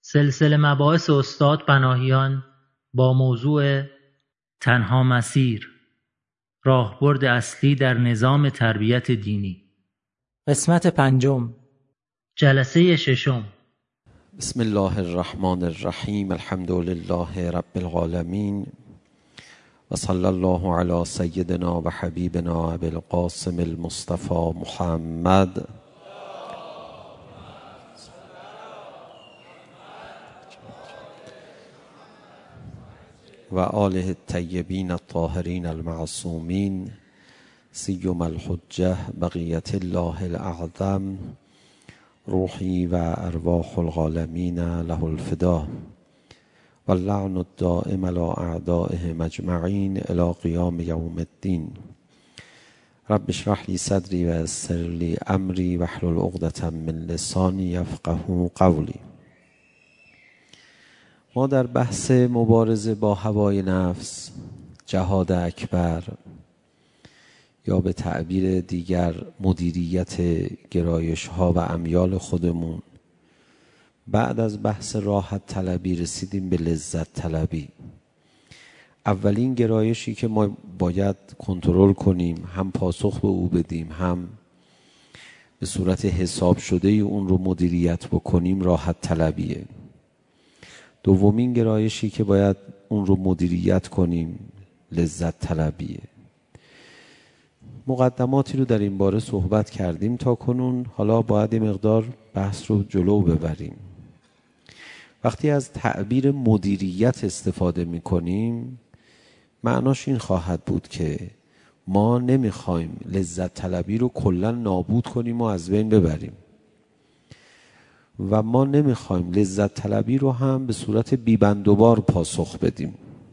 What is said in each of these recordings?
سلسله مباحث استاد پناهیان با موضوع تنها مسیر، راهبرد اصلی در نظام تربیت دینی. قسمت پنجم، جلسه ششم. بسم الله الرحمن الرحیم. الحمد لله رب العالمین و صلی الله علی سیدنا و حبیبنا ابی القاسم المصطفى محمد و آله الطیبین الطاهرین المعصومین سیما الحجة بقیة الله الاعظم روحی و ارواح العالمین له الفدا و اللعن الدائم علی اعدائهم اجمعین الی قیام یوم الدین. رب اشرح لی صدری و یسر لی امری واحلل عقدة من لسانی یفقهوا قولی. ما در بحث مبارزه با هوای نفس، جهاد اکبر، یا به تعبیر دیگر مدیریت گرایش ها و امیال خودمون، بعد از بحث راحت طلبی رسیدیم به لذت طلبی. اولین گرایشی که ما باید کنترل کنیم، هم پاسخ به او بدیم، هم به صورت حساب شده اون رو مدیریت بکنیم، راحت طلبیه. دومین گرایشی که باید اون رو مدیریت کنیم، لذت طلبیه. مقدماتی رو در این باره صحبت کردیم تا کنون، حالا باید یه مقدار بحث رو جلو ببریم. وقتی از تعبیر مدیریت استفاده می کنیم، معناش این خواهد بود که ما نمیخوایم لذت طلبی رو کلا نابود کنیم و از بین ببریم و ما نمیخوایم لذت طلبی رو هم به صورت بیبندوبار پاسخ بدیم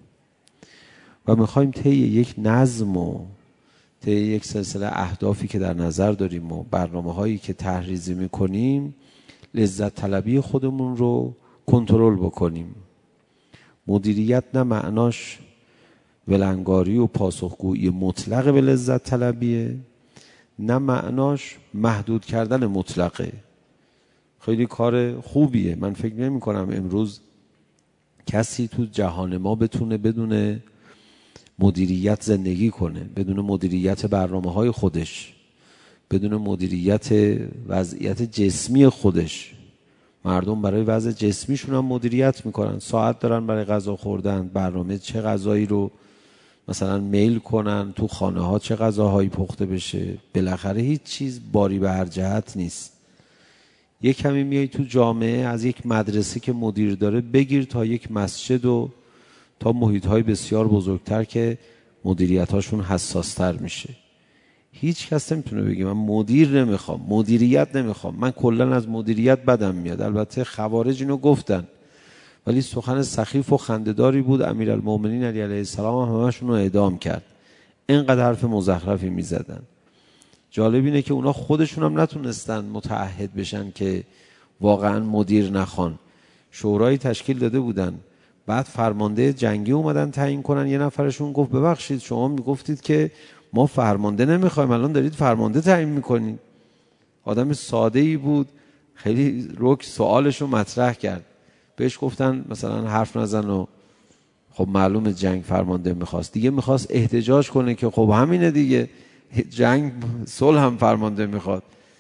و میخوایم طی یک نظم و طی یک سلسله اهدافی که در نظر داریم و برنامه هایی که طرحریزی میکنیم لذت طلبی خودمون رو کنترل بکنیم. مدیریت نه معناش ولنگاری و پاسخگویی مطلق به لذت طلبیه، نه معناش محدود کردن مطلقه. خیلی کار خوبیه. من فکر نمی کنم امروز کسی تو جهان ما بتونه بدون مدیریت زندگی کنه، بدون مدیریت برنامه‌های خودش، بدون مدیریت وضعیت جسمی خودش. مردم برای وضع جسمیشون هم مدیریت میکنن، ساعت دارن برای غذا خوردن، برنامه چه غذایی رو مثلا میل کنن، تو خانه ها چه غذاهایی پخته بشه. بالاخره هیچ چیز باری به هر جهت نیست. یک کمی میای تو جامعه، از یک مدرسه که مدیر داره بگیر تا یک مسجد و تا محیط‌های بسیار بزرگتر که مدیریت‌هاشون حساس‌تر میشه. هیچ کس نمیتونه بگه من مدیر نمیخوام، مدیریت نمیخوام، من کلا از مدیریت بدم میاد. البته خوارج اینو گفتن، ولی سخن سخیف و خنده‌داری بود. امیرالمومنین علی علیه السلام هم همشون رو اعدام کرد. اینقدر حرف مزخرفی میزدن. جالب اینه که اونا خودشون هم نتونستن متعهد بشن که واقعا مدیر نخوان. شورای تشکیل داده بودن، بعد فرمانده جنگی اومدن تعیین کنن. یه نفرشون گفت ببخشید شما میگفتید که ما فرمانده نمیخوایم، الان دارید فرمانده تعیین میکنید. آدم ساده ای بود، خیلی رک سوالشو مطرح کرد. بهش گفتن مثلا حرف نزن و خب معلومه جنگ فرمانده میخواست دیگه، میخواست احتجاج کنه که خب همینه دیگه، جنگ صلح هم فرمانده میخواد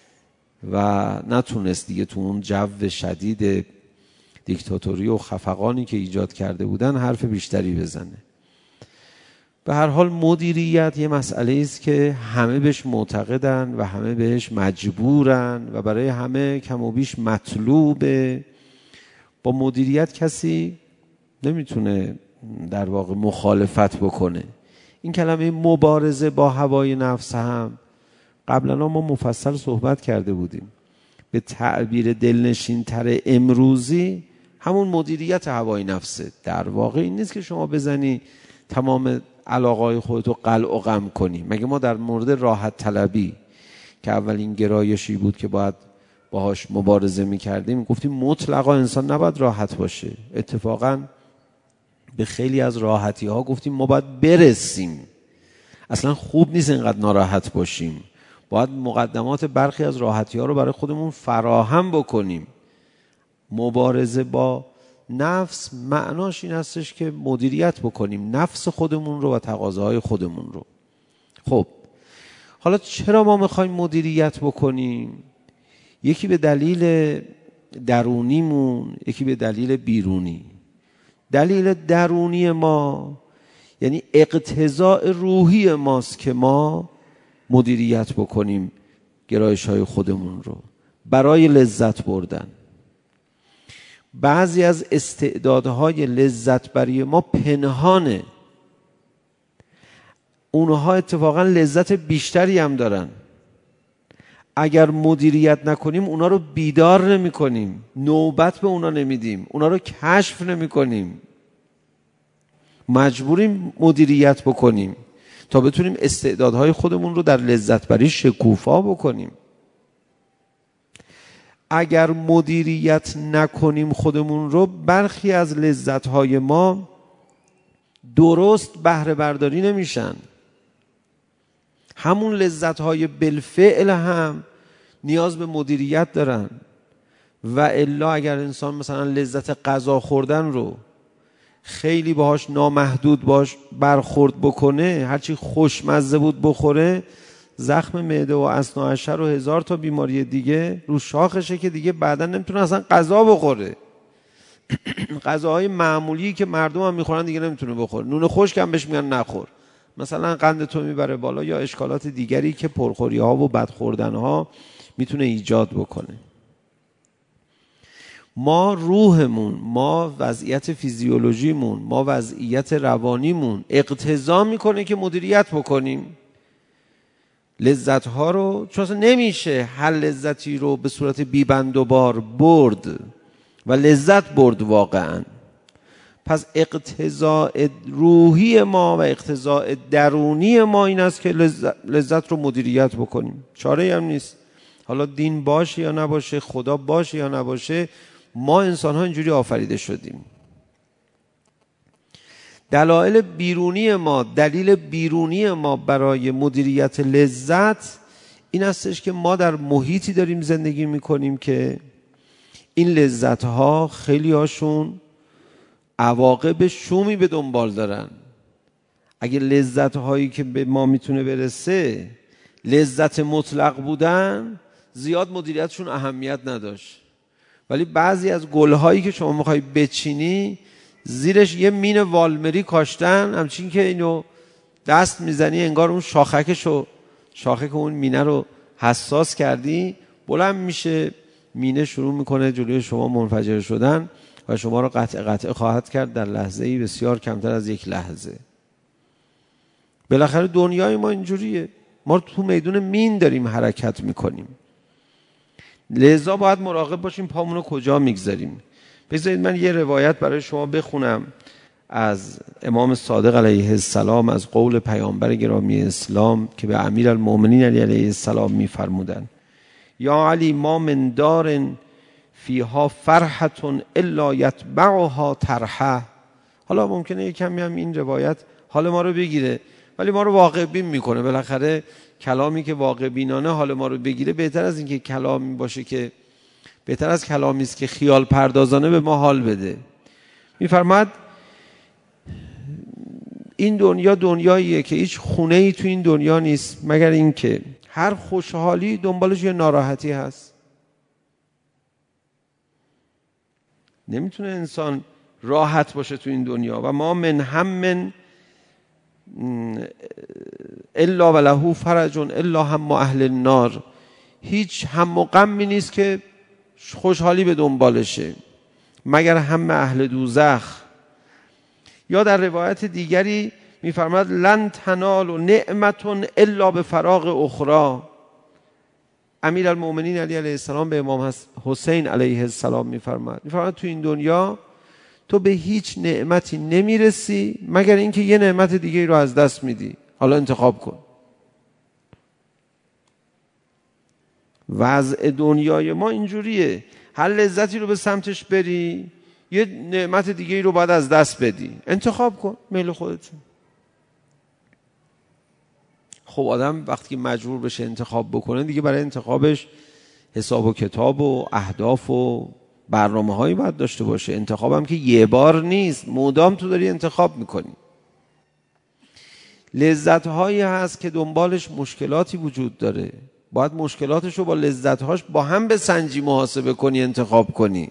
و نتونست دیگه تو اون جو شدید دیکتاتوری و خفقانی که ایجاد کرده بودن حرف بیشتری بزنه. به هر حال مدیریت یه مسئله است که همه بهش معتقدن و همه بهش مجبورن و برای همه کم و بیش مطلوبه. با مدیریت کسی نمیتونه در واقع مخالفت بکنه. این کلمه مبارزه با هوای نفس هم قبلا ما مفصل صحبت کرده بودیم. به تعبیر دلنشین تر امروزی همون مدیریت هوای نفسه. در واقع این نیست که شما بزنی تمام علاقای خودتو قلع و قم کنی. مگه ما در مورد راحت طلبی که اولین گرایشی بود که باید باهاش مبارزه میکردیم گفتیم مطلقا انسان نباید راحت باشه. اتفاقا به خیلی از راحتی ها گفتیم ما باید برسیم. اصلا خوب نیست اینقدر ناراحت باشیم. باید مقدمات برخی از راحتی ها رو برای خودمون فراهم بکنیم. مبارزه با نفس معناش این هستش که مدیریت بکنیم نفس خودمون رو و تقاضاهای خودمون رو. خب حالا چرا ما میخوایم مدیریت بکنیم؟ یکی به دلیل درونیمون، یکی به دلیل بیرونی. دلیل درونی ما یعنی اقتضاء روحی ماست که ما مدیریت بکنیم گرایش‌های خودمون رو برای لذت بردن. بعضی از استعدادهای لذت برای ما پنهانه، اونها اتفاقا لذت بیشتری هم دارن. اگر مدیریت نکنیم اونا رو بیدار نمی کنیم، نوبت به اونا نمیدیم، اونا رو کشف نمی کنیم. مجبوریم مدیریت بکنیم تا بتونیم استعدادهای خودمون رو در لذت بری شکوفا بکنیم. اگر مدیریت نکنیم خودمون رو، برخی از لذتهای ما درست بهره برداری نمیشن. همون لذتهای بالفعل هم نیاز به مدیریت دارن و الا اگر انسان مثلا لذت غذا خوردن رو خیلی باهاش نامحدود باش برخورد بکنه، هرچی خوشمزه بود بخوره، زخم معده و اثناعشر و 1000 تا بیماری دیگه رو شاخشه که دیگه بعدا نمیتونه اصلا غذا بخوره. غذاهای معمولی که مردم هم میخورن دیگه نمیتونه بخوره. نون خشک هم بهش میگن نخور، مثلا قند تو میبره بالا یا اشکالات دیگری که پرخوری ها و بدخوردن ها میتونه ایجاد بکنه. ما روحمون، ما وضعیت فیزیولوژیمون، ما وضعیت روانیمون اقتضا میکنه که مدیریت بکنیم لذت ها رو، چون اصلا نمیشه هر لذتی رو به صورت بیبند و بار برد و لذت برد واقعا. پس اقتضاء روحی ما و اقتضاء درونی ما این است که لذت رو مدیریت بکنیم. چاره هم نیست، حالا دین باشه یا نباشه، خدا باشه یا نباشه، ما انسان ها اینجوری آفریده شدیم. دلایل بیرونی ما، دلیل بیرونی ما برای مدیریت لذت این هستش که ما در محیطی داریم زندگی میکنیم که این لذت ها خیلی هاشون عواقب شومی به دنبال دارن. اگه لذت هایی که به ما میتونه برسه لذت مطلق بودن، زیاد مدیریتشون اهمیت نداشت. ولی بعضی از گلهایی که شما میخوای بچینی زیرش یه مین والمری کاشتن، همچین که اینو دست میزنی انگار اون شاخک اون مینه رو حساس کردی، بلند میشه، مینه شروع میکنه جلوی شما منفجر شدن و شما رو قطع خواهد کرد در لحظه‌ای بسیار کمتر از یک لحظه. بالاخره دنیای ما اینجوریه، ما تو میدون مین داریم حرکت میکنیم، لذا باید مراقب باشیم پامون رو کجا میگذاریم. بذارید من یه روایت برای شما بخونم از امام صادق علیه السلام، از قول پیامبر گرامی اسلام که به امیرالمؤمنین علیه السلام میفرمودن: یا علی ما من دار فیها فرحت الا یتبعها ترحه. حالا ممکنه یک کمی هم این روایت حال ما رو بگیره، ولی ما رو واقع بین میکنه. بالاخره کلامی که واقع بینانه حال ما رو بگیره بهتر از این که کلامی باشه که بهتر از کلامی است که خیال پردازانه به ما حال بده. میفرماد این دنیا دنیاییه که هیچ خونه‌ای تو این دنیا نیست مگر این که هر خوشحالی دنبالش یه ناراحتی هست. نمیتونه انسان راحت باشه تو این دنیا. و ما من هم الا وله فرج الا هم اهل النار. هیچ هم و غمی نیست که خوشحالی به دنبالشه مگر هم اهل دوزخ. یا در روایت دیگری میفرماد لن تنالوا نعمت الا بفراغ اخرى. امیرالمؤمنین علیه السلام به امام حسین علیه السلام میفرماد تو این دنیا تو به هیچ نعمتی نمیرسی مگر اینکه یه نعمت دیگه رو از دست میدی، حالا انتخاب کن. وضع دنیای ما اینجوریه، هر لذتی رو به سمتش بری یه نعمت دیگه رو باید از دست بدی، انتخاب کن، میل خودت. خب آدم وقتی که مجبور بشه انتخاب بکنه دیگه برای انتخابش حساب و کتاب و اهداف و برنامه‌هایی باید داشته باشه. انتخاب هم که یه بار نیست، مدام تو داری انتخاب میکنی. لذت‌هایی هست که دنبالش مشکلاتی وجود داره، باید مشکلاتش رو با لذت‌هاش با هم بسنجی، محاسبه کنی، انتخاب کنی.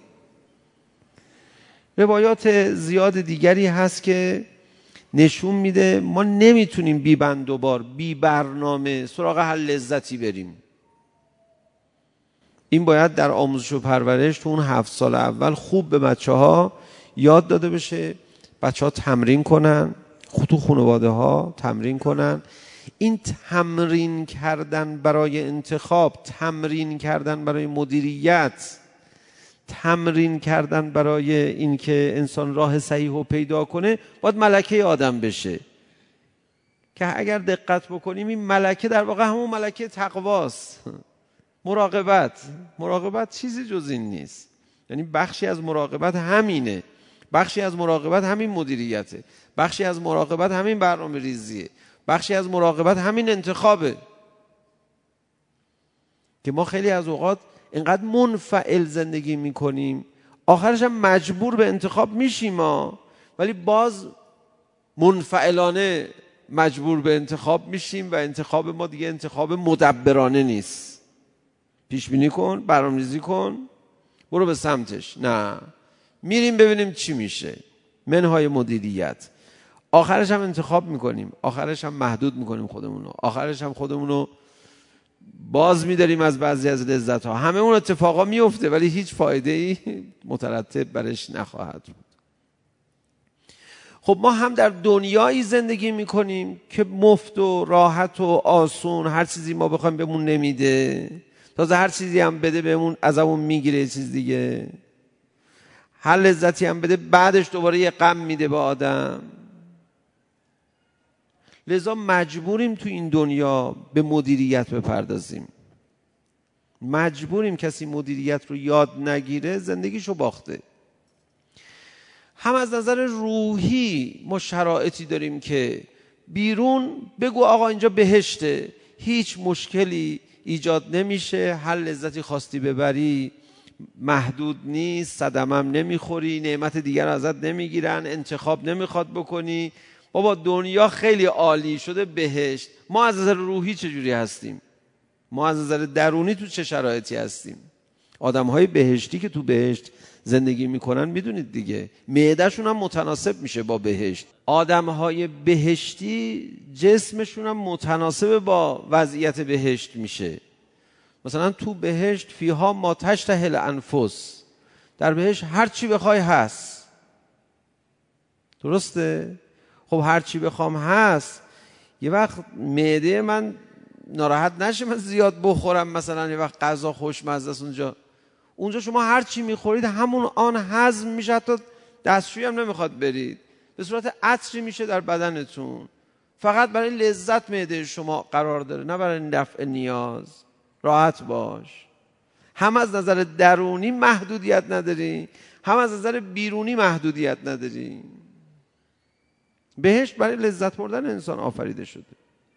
روایات زیاد دیگری هست که نشون میده ما نمیتونیم بی بند و بار، بی برنامه سراغ هر لذتی بریم. این باید در آموزش و پرورش تو اون 7 سال اول خوب به بچه‌ها یاد داده بشه. بچه‌ها تمرین کنن، تو خانواده ها تمرین کنن. این تمرین کردن برای انتخاب، تمرین کردن برای مدیریت، تمرین کردن برای اینکه انسان راه صحیح رو پیدا کنه، باید ملکه آدم بشه. که اگر دقت بکنیم این ملکه در واقع همون ملکه تقواست. مراقبت چیزی جز این نیست. یعنی بخشی از مراقبت همینه، بخشی از مراقبت همین مدیریته، بخشی از مراقبت همین برنامه ریزیه، بخشی از مراقبت همین انتخابه. که ما خیلی از اوقات اینقدر منفعل زندگی میکنیم، آخرش هم مجبور به انتخاب میشیم ولی باز منفعلانه مجبور به انتخاب میشیم و انتخاب ما دیگه انتخاب مدبرانه نیست. پیش بینی کن، برنامه‌ریزی کن، برو به سمتش. نه، میریم ببینیم چی میشه. منهای مدیریت. آخرش هم انتخاب میکنیم، آخرش هم محدود میکنیم خودمونو، آخرش هم خودمونو باز میداریم از بعضی از لذت ها. همه اون اتفاقا میفته ولی هیچ فایده ای مترتب برش نخواهد بود. خب ما هم در دنیایی زندگی میکنیم که مفت و راحت و آسون، هر چیزی ما بخوایم بهمون نمیده، تازه هر چیزی هم بده بهمون ازمون میگیره یه چیز دیگه. هر لذتی هم بده بعدش دوباره یه غم میده به آدم. لذا مجبوریم تو این دنیا به مدیریت بپردازیم. مجبوریم، کسی مدیریت رو یاد نگیره زندگیشو باخته. هم از نظر روحی ما شرایطی داریم که بیرون بگو آقا اینجا بهشته، هیچ مشکلی ایجاد نمیشه، هر لذتی خواستی ببری، محدود نیست، صدمم نمیخوری، نعمت دیگر ازت نمیگیرن، انتخاب نمیخواد بکنی. بابا دنیا خیلی عالی شده، بهشت. ما از نظر روحی چجوری هستیم؟ ما از نظر درونی تو چه شرایطی هستیم؟ آدم‌های بهشتی که تو بهشت زندگی میکنن میدونید دیگه، معده‌شون هم متناسب میشه با بهشت. آدم‌های بهشتی جسمشون هم متناسب با وضعیت بهشت میشه. مثلا تو بهشت فیها ما تشتهی الانفس، در بهشت هر چی بخوای هست. درسته؟ خب هر چی بخوام هست، یه وقت معده من ناراحت نشه من زیاد بخورم، مثلا یه وقت غذا خوشمزه است اونجا شما هر چی میخورید همون آن هضم میشه، حتی دستشویی هم نمیخواد برید، به صورت عطری میشه در بدنتون. فقط برای لذت معده شما قرار داره، نه برای دفع نیاز. راحت باش. هم از نظر درونی محدودیت نداری، هم از نظر بیرونی محدودیت نداری. بهشت برای لذت بردن انسان آفریده شده.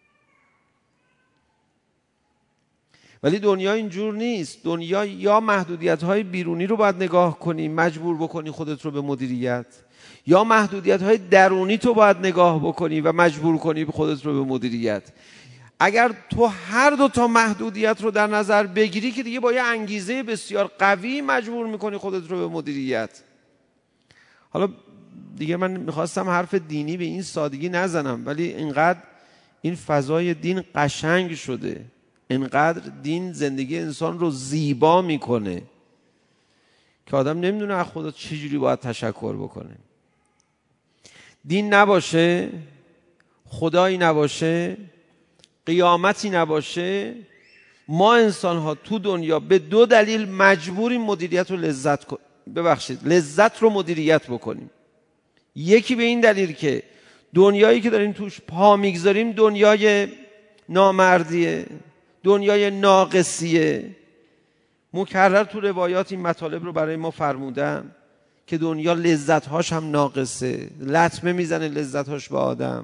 ولی دنیا اینجور نیست. دنیا یا محدودیت‌های بیرونی رو باید نگاه کنی، مجبور بکنی خودت رو به مدیریت، یا محدودیت‌های درونی تو باید نگاه بکنی و مجبور کنی خودت رو به مدیریت. اگر تو هر دو تا محدودیت رو در نظر بگیری که دیگه با یه انگیزه بسیار قوی مجبور میکنی خودت رو به مدیریت. حالا دیگه من میخواستم حرف دینی به این سادگی نزنم، ولی اینقدر این فضای دین قشنگ شده، اینقدر دین زندگی انسان رو زیبا میکنه که آدم نمیدونه از خدا چجوری باید تشکر بکنه. دین نباشه، خدایی نباشه، قیامتی نباشه، ما انسان ها تو دنیا به دو دلیل مجبوریم مدیریت و لذت رو مدیریت بکنیم. یکی به این دلیل که دنیایی که داریم توش پا میگذاریم دنیای نامردیه، دنیای ناقصیه. مکرر تو روایات این مطالب رو برای ما فرمودن که دنیا لذت‌هاش هم ناقصه، لطمه میزنه لذت‌هاش به آدم.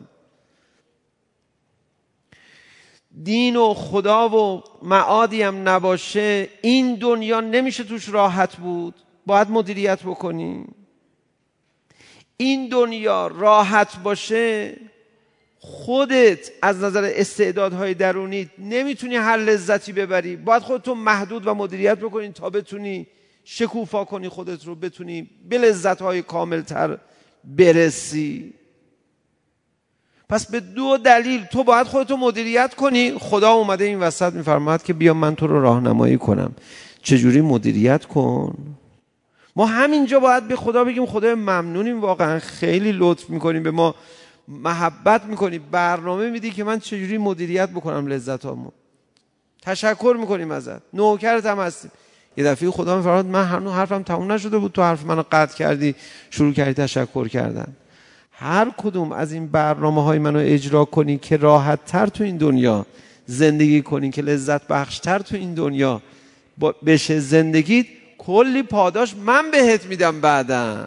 دین و خدا و معادی هم نباشه این دنیا نمیشه توش راحت بود، باید مدیریت بکنی. این دنیا راحت باشه، خودت از نظر استعدادهای درونیت نمیتونی هر لذتی ببری. باید خودتو محدود و مدیریت بکنی تا بتونی شکوفا کنی خودت رو، بتونی به لذتهای کاملتر برسی. پس به دو دلیل تو باید خودتو مدیریت کنی. خدا اومده این وسط میفرماید که بیا من تو رو راهنمایی کنم چجوری مدیریت کن. ما همینجا باید به خدا بگیم خدای ممنونیم، واقعا خیلی لطف میکنیم به ما، محبت میکنی، برنامه میدی که من چجوری مدیریت بکنم لذتامو. تشکر میکنیم ازت، نوکرت هم هستیم. یه دفعه خدا میفرماد من هنوز حرفم تموم نشده بود، تو حرف منو قطع کردی، شروع کردی تشکر کردن. هر کدوم از این برنامه‌های منو اجرا کنی که راحت تر تو این دنیا زندگی کنی، که لذت بخش تر تو این دنیا بشه زندگیت، کلی پاداش من بهت میدم بعداً.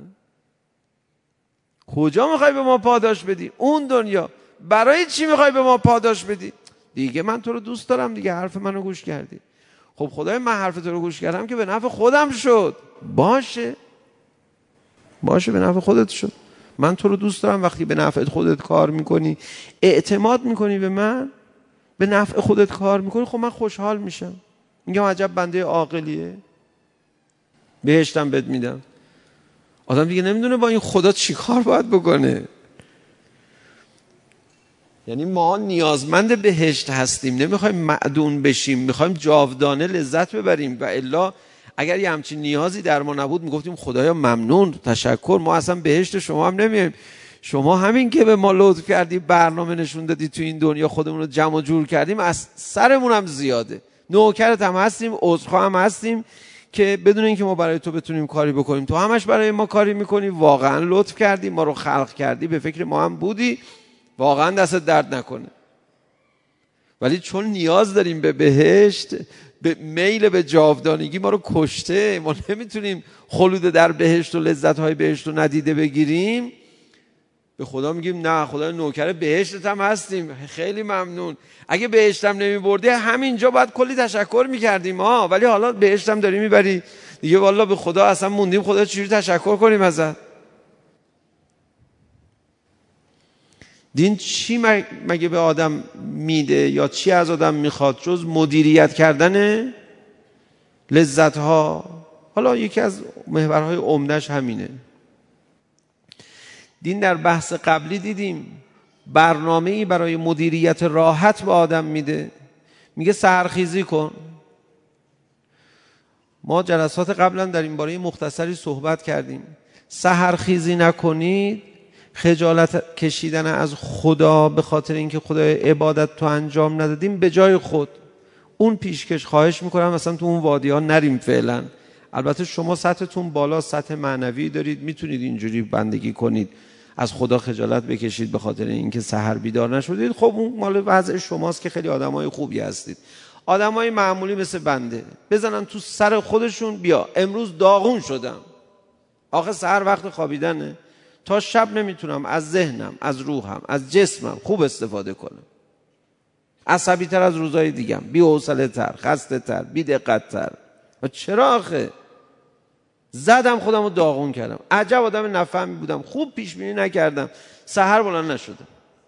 کجا میخوای به ما پاداش بدی؟ اون دنیا. برای چی میخوای به ما پاداش بدی؟ دیگه من تو رو دوست دارم دیگه، حرف منو گوش کردی. خب خدای من حرف تو رو گوش کردم که به نفع خودم شد. باشه به نفع خودت شد. من تو رو دوست دارم. وقتی به نفع خودت کار میکنی، اعتماد میکنی به من، به نفع خودت کار میکنی، خب من خوشحال میشم، میگم عجب بنده عاقلیه، بهشتم بهت میدم. آدم دیگه نمیدونه با این خدا چی کار باید بکنه. یعنی ما نیازمند بهشت هستیم، نمیخوایم معدوم بشیم، میخوایم جاودانه لذت ببریم. و الا اگر یه همچین نیازی در ما نبود میگفتیم خدایا ممنون، تشکر، ما اصلا بهشت شما هم نمیایم. شما همین که به ما لطف کردی، برنامه نشون دادی تو این دنیا، خودمون رو جمع و جور کردیم، از سرمون هم زیاده. نوکرت هم هستیم، عذرخواه هم هستیم که بدون اینکه ما برای تو بتونیم کاری بکنیم تو همش برای ما کاری میکنی. واقعا لطف کردی، ما رو خلق کردی، به فکر ما هم بودی، واقعا دستت درد نکنه. ولی چون نیاز داریم به بهشت، به میل به جاودانگی ما رو کشته، ما نمیتونیم خلود در بهشت و لذت‌های بهشت رو ندیده بگیریم، به خدا میگیم نه خدا نوکر بهشتت هم هستیم، خیلی ممنون. اگه بهشتم نمیبردی همینجا باید کلی تشکر میکردیم ها، ولی حالا بهشتم داری میبری دیگه، والله به خدا اصلا موندیم، خدا چجوری تشکر کنیم ازت. دین چی مگه به آدم میده یا چی از آدم میخواد جز مدیریت کردن لذت ها؟ حالا یکی از محورهای عمده‌اش همینه. دین در بحث قبلی دیدیم برنامه‌ای برای مدیریت راحت به آدم میده، میگه سحرخیزی کن. ما جلسات قبلا در این باره مختصری صحبت کردیم. سحرخیزی نکنید، خجالت کشیدن از خدا به خاطر اینکه خدای عبادت تو انجام ندادیم، به جای خود اون پیشکش خواهش میکنم مثلا تو اون وادی ها نریم فعلا. البته شما سطحتون بالا، سطح معنوی دارید، میتونید اینجوری بندگی کنید، از خدا خجالت بکشید به خاطر اینکه سحر بیدار نشدید. خب اون مال وضع شماست که خیلی آدمای خوبی هستید. آدمای معمولی مثل بنده بزنن تو سر خودشون، بیا امروز داغون شدم، آخه سحر وقت خوابیدنه، تا شب نمیتونم از ذهنم، از روحم، از جسمم خوب استفاده کنم، عصبی تر از روزهای دیگم، بی حوصله تر، خسته تر، بی دقت تر. و چرا آخه زدم خودم رو داغون کردم، عجب آدم نفهمی بودم، خوب پیش بینی نکردم، سحر بلند نشدم.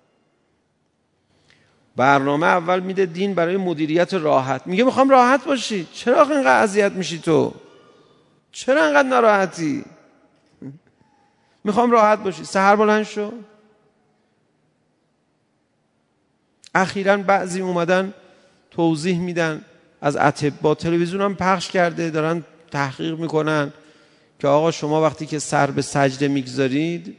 برنامه اول میده دین برای مدیریت راحت، میگه میخوام راحت باشی. چرا آخه اینقدر اذیت میشی تو؟ چرا اینقدر ناراحتی؟ میخوام راحت باشی، سحر بلند شو. اخیراً بعضی اومدن توضیح میدن از اطباء، تلویزیون هم پخش کرده، دارن تحقیق میکنن که آقا شما وقتی که سر به سجده میگذارید،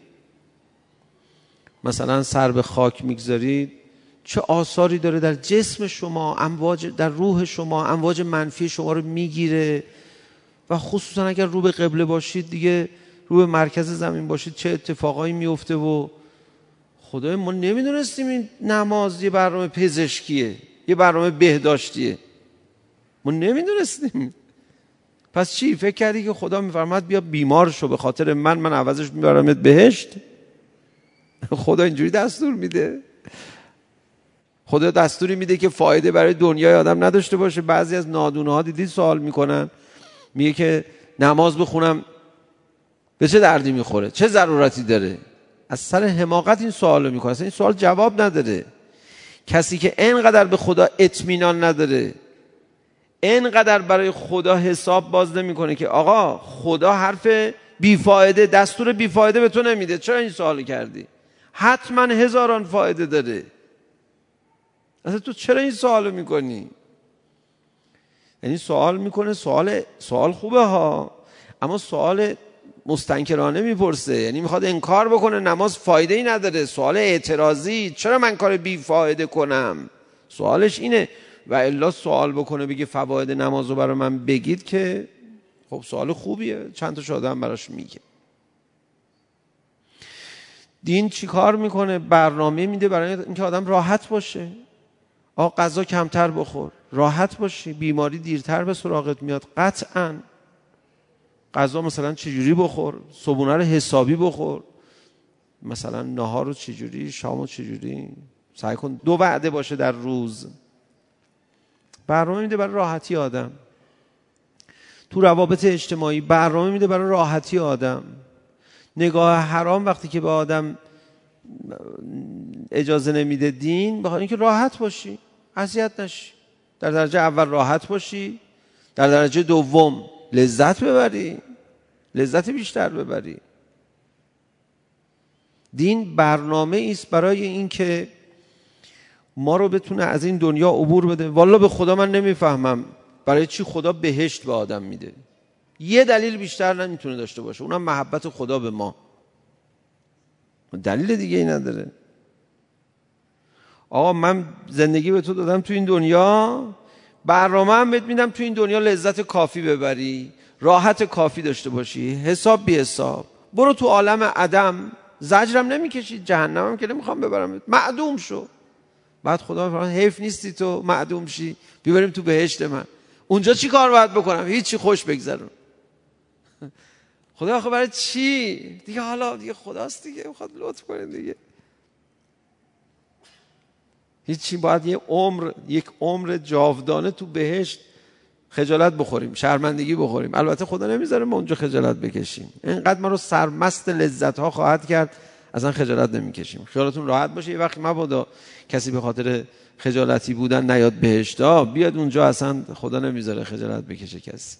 مثلا سر به خاک میگذارید، چه آثاری داره در جسم شما، امواج در روح شما، امواج منفی شما رو میگیره. و خصوصا اگر رو به قبله باشید، دیگه رو به مرکز زمین باشید، چه اتفاقایی میفته. و خدای ما نمیدونستیم این نماز یه برنامه پزشکیه، یه برنامه بهداشتیه، ما نمیدونستیم. پس چی فکر کردی که خدا میفرماد بیا بیمار شو به خاطر من عوضش میبرمت بهشت؟ خدا اینجوری دستور میده؟ خدا دستوری میده که فایده برای دنیای آدم نداشته باشه؟ بعضی از نادونه‌ها دیدید سوال میکنن، میگه که نماز بخونم به چه دردی میخوره؟ چه ضرورتی داره؟ از سر حماقت این سوالو میکنه. اصلا این سوال جواب نداره. کسی که اینقدر به خدا اطمینان نداره، اینقدر برای خدا حساب باز نمیکنه که آقا خدا حرف بیفایده، دستور بیفایده به تو نمیده، چرا این سوالو کردی؟ حتما هزاران فایده داره. اصلا تو چرا این سوالو میکنی؟ یعنی سوال میکنه، سوال خوبه ها، اما سوال مستنکرانه میپرسه، یعنی میخواد انکار بکنه نماز فایده ای نداره. سوال اعتراضی، چرا من کار بی فایده کنم؟ سوالش اینه. و الا سوال بکنه بگه فواید نماز رو برای من بگید که خب سوال خوبیه، چند تا شده هم براش میگه. دین چی کار میکنه؟ برنامه میده برای اینکه آدم راحت باشه. آقا غذا کمتر بخور، راحت باشی، بیماری دیرتر به سراغت میاد. قطعاً غذا مثلا چجوری بخور، صبحونه رو حسابی بخور، مثلا نهار رو چجوری، شام رو چجوری، سعی کن 2 وعده باشه در روز. برنامه میده برای راحتی آدم. تو روابط اجتماعی برنامه میده برای راحتی آدم. نگاه حرام وقتی که به آدم اجازه نمیده دین، بخاطر اینکه راحت باشی، اذیت نشی. در درجه اول راحت باشی، در درجه دوم لذت ببری، لذت بیشتر ببری. دین برنامه است برای این که ما رو بتونه از این دنیا عبور بده. والا به خدا من نمیفهمم برای چی خدا بهشت به آدم میده. یه دلیل بیشتر نمیتونه داشته باشه، اونم محبت خدا به ما. دلیل دیگه ای نداره. آقا من زندگی به تو دادم تو این دنیا، برنامه هم بهت میدم تو این دنیا لذت کافی ببری، راحت کافی داشته باشی، حساب بی حساب. برو تو عالم عدم، زجرم نمیکشی، جهنمم که نمیخوام ببرم، معدوم شو. بعد خدا فرمان حیف نیستی تو معدوم شی، بیبریم تو بهشت من. اونجا چی کار باید بکنم؟ هیچی، خوش بگذرون. خدا آخه برای چی؟ دیگه حالا دیگه خداست دیگه، میخواد لطف کنه دیگه. هیچی، باید یک عمر جاودانه تو بهشت خجالت بخوریم، شرمندگی بخوریم. البته خدا نمیذاره ما اونجا خجالت بکشیم. اینقدر ما رو سرمست لذت ها خواهد کرد اصلا خجالت نمیکشیم. خیالتون راحت باشه یه وقت مبادا کسی به خاطر خجالتی بودن نیاد بهشت، بیاد اونجا اصلا خدا نمیذاره خجالت بکشه کسی.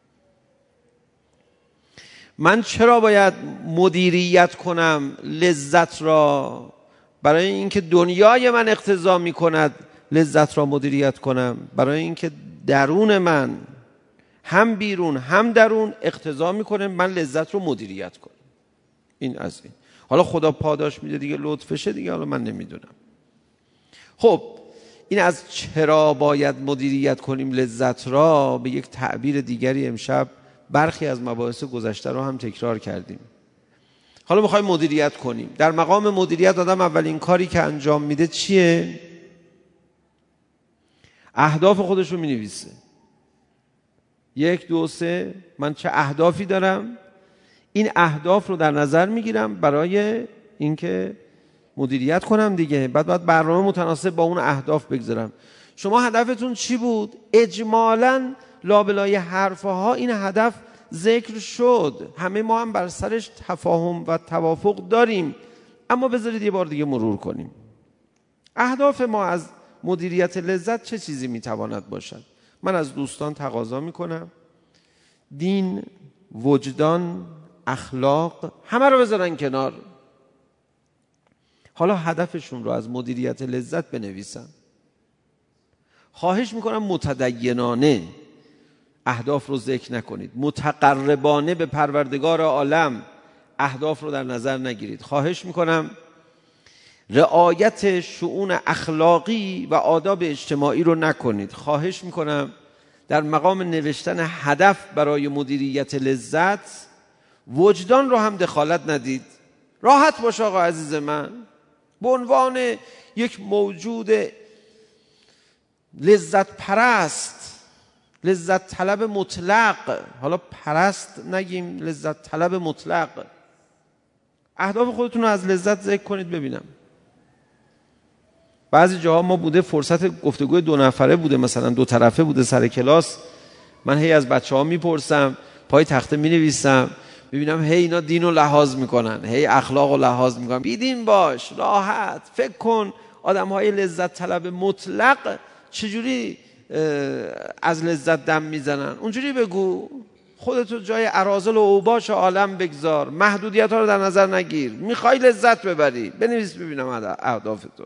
من چرا باید مدیریت کنم لذت را؟ برای اینکه دنیای من اقتضا میکند لذت را مدیریت کنم، برای اینکه درون من هم بیرون هم درون اقتضا میکنه من لذت رو مدیریت کنم. این از این. حالا خدا پاداش میده دیگه، لطفشه دیگه، حالا من نمیدونم. خب این از چرا باید مدیریت کنیم لذت را به یک تعبیر دیگری امشب برخی از مباحث گذشته رو هم تکرار کردیم. حالا میخوایم مدیریت کنیم. در مقام مدیریت آدم اولین کاری که انجام میده چیه؟ اهداف خودش رو مینویسه. 1 2 3 من چه اهدافی دارم؟ این اهداف رو در نظر میگیرم برای اینکه مدیریت کنم دیگه. بعد برنامه متناسب با اون اهداف بگذارم. شما هدفتون چی بود؟ اجمالاً لابلای حرفها این هدف ذکر شد، همه ما هم بر سرش تفاهم و توافق داریم، اما بذارید یه بار دیگه مرور کنیم. اهداف ما از مدیریت لذت چه چیزی میتواند باشد؟ من از دوستان تقاضا میکنم دین، وجدان، اخلاق همه رو بذارن کنار. حالا هدفشون رو از مدیریت لذت بنویسن. خواهش میکنم متدینانه اهداف رو ذکر نکنید، متقربانه به پروردگار عالم اهداف رو در نظر نگیرید. خواهش میکنم رعایت شؤون اخلاقی و آداب اجتماعی رو نکنید. خواهش میکنم در مقام نوشتن هدف برای مدیریت لذت وجدان رو هم دخالت ندید. راحت باش آقا عزیز من، به عنوان یک موجود لذت پرست، لذت طلب مطلق، حالا پرست نگیم، لذت طلب مطلق، اهداف خودتون رو از لذت ذکر کنید ببینم. بعضی جاها ما بوده فرصت گفتگوی 2 نفره بوده، مثلا 2 طرفه بوده سر کلاس، من هی از بچه‌ها میپرسم پای تخته می‌نویسم، می‌بینم هی اینا دین رو لحاظ میکنن، هی اخلاق رو لحاظ میکنن. بیدین باش، راحت فکر کن. آدم‌های لذت طلب مطلق چجوری از لذت دم میزنن؟ اونجوری بگو. خودتو جای اراذل و اوباش عالم بگذار، محدودیت ها رو در نظر نگیر. میخوای لذت ببری، بنویس ببینم اهدافتو.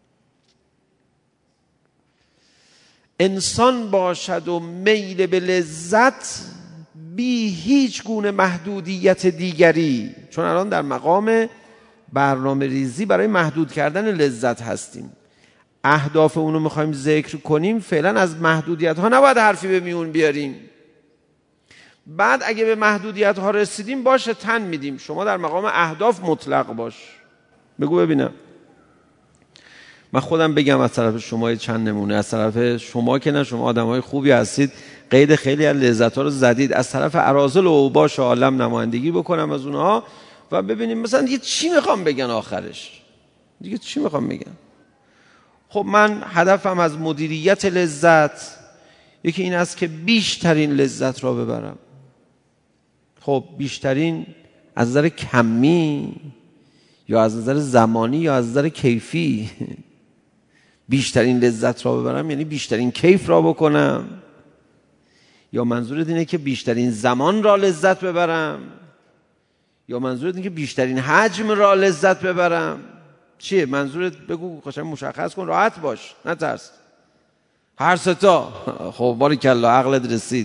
انسان باشد و میل به لذت بی هیچ گونه محدودیت دیگری. چون الان در مقام برنامه ریزی برای محدود کردن لذت هستیم. اهداف اونو میخوایم ذکر کنیم، فعلا از محدودیت ها نباید حرفی به میون بیاریم. بعد اگه به محدودیت ها رسیدیم باشه تن میدیم. شما در مقام اهداف مطلق باش. بگو ببینم. من خودم بگم از طرف شما چند نمونه. از طرف شما که نه، شما آدمای خوبی هستید، قید خیلی از لذت ها رو زدید. از طرف اراذل و اوباش عالم نمایندگی بکنم از اونها و ببینیم مثلا دیگه چی میخوام بگن آخرش. دیگه چی میخوام بگن؟ خب من هدفم از مدیریت لذت یکی این است که بیشترین لذت را ببرم. خب بیشترین از نظر کمی یا از نظر زمانی یا از نظر کیفی؟ بیشترین لذت را ببرم یعنی بیشترین کیف را بکنم، یا منظورت اینه که بیشترین زمان را لذت ببرم، یا منظورت اینه که بیشترین حجم را لذت ببرم؟ چیه منظورت؟ بگو، قشنگ مشخص کن، راحت باش، نترس. هر ستا. خب باریکلا، عقلت رسید.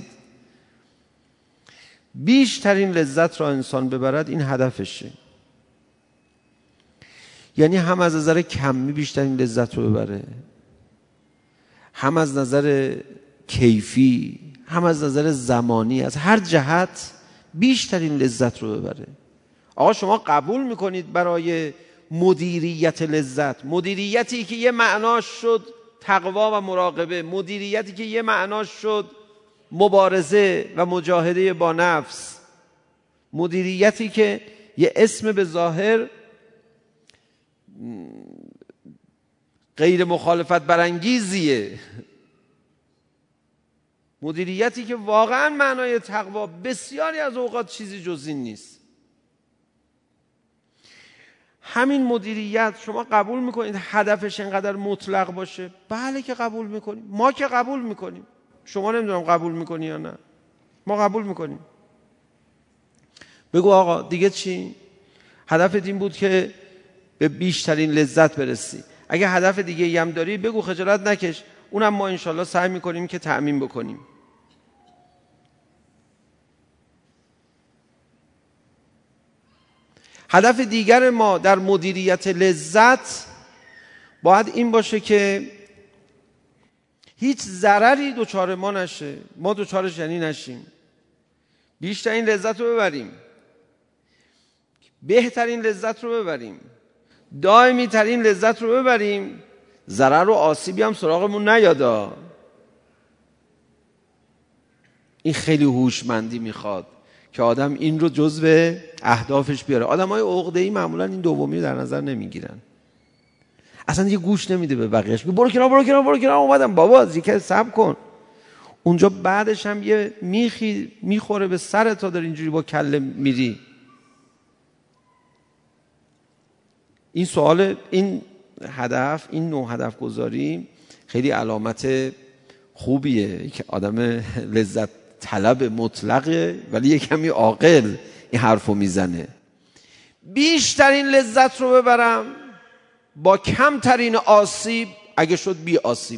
بیشترین لذت را انسان ببرد، این هدفشه. یعنی هم از نظر کمی بیشترین لذت رو ببره، هم از نظر کیفی، هم از نظر زمانی، از هر جهت بیشترین لذت رو ببره. آقا شما قبول میکنید برای مدیریت لذت، مدیریتی که یه معناش شد تقوا و مراقبه، مدیریتی که یه معناش شد مبارزه و مجاهده با نفس، مدیریتی که یه اسم به ظاهر غیر مخالفت برانگیزیه، مدیریتی که واقعا معنای تقوا بسیاری از اوقات چیزی جز این نیست. همین مدیریت شما قبول میکنید هدفش اینقدر مطلق باشه؟ بله که قبول میکنیم، ما که قبول میکنیم. شما نمیدونم قبول میکنی یا نه، ما قبول میکنیم. بگو آقا دیگه چی؟ هدفت این بود که به بیشترین لذت برسی. اگه هدف دیگه ای هم داری بگو، خجالت نکش، اونم ما انشالله سعی میکنیم که تأمین بکنیم. هدف دیگر ما در مدیریت لذت باید این باشه که هیچ ضرری دچار ما نشه، ما دچارش یعنی نشیم. بیشترین لذت رو ببریم، بهترین لذت رو ببریم، دائمی ترین لذت رو ببریم، ضرر و آسیبی هم سراغمون نیادا. این خیلی هوشمندی میخواد که آدم این رو جزو اهدافش بیاره. آدمای عقده‌ای معمولا این دومی رو در نظر نمیگیرن، اصلا دیگه گوش نمیده به بقیه‌اش. برو کنار برو کنار برو کنار، اومدم بابا دیگه صبر کن. اونجا بعدش هم یه میخی میخوره به سرت تا داری اینجوری با کله میری. این سوال، این هدف، این نوع هدف گذاری خیلی علامت خوبیه که آدم لذت طلب مطلقه ولی یه کمی عاقل این حرفو میزنه. بیشترین لذت رو ببرم با کمترین آسیب، اگه شد بی آسیب.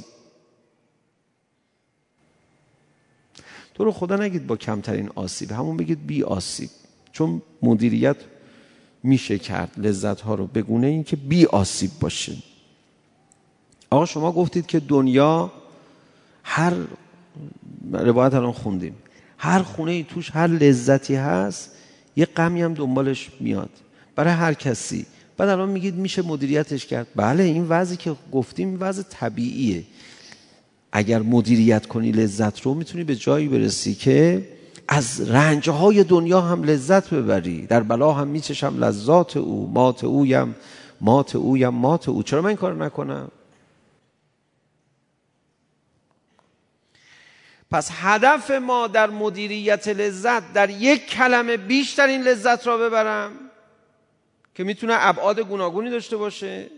تو رو خدا نگید با کمترین آسیب، همون بگید بی آسیب، چون مدیریت میشه کرد لذت ها رو بگونه این که بی آسیب باشه. آقا شما گفتید که دنیا، هر روایت الان خوندیم، هر خونه ای توش هر لذتی هست یه غمی هم دنبالش میاد برای هر کسی. بعد الان میگید میشه مدیریتش کرد. بله، این وضعی که گفتیم وضع طبیعیه. اگر مدیریت کنی لذت رو میتونی به جایی برسی که از رنجهای دنیا هم لذت ببری. در بلا هم میچشم لذات او، مات اویم مات اویم مات او. چرا من این کار نکنم؟ پس هدف ما در مدیریت لذت در یک کلمه بیشترین لذت را ببرم که میتونه ابعاد گوناگونی داشته باشه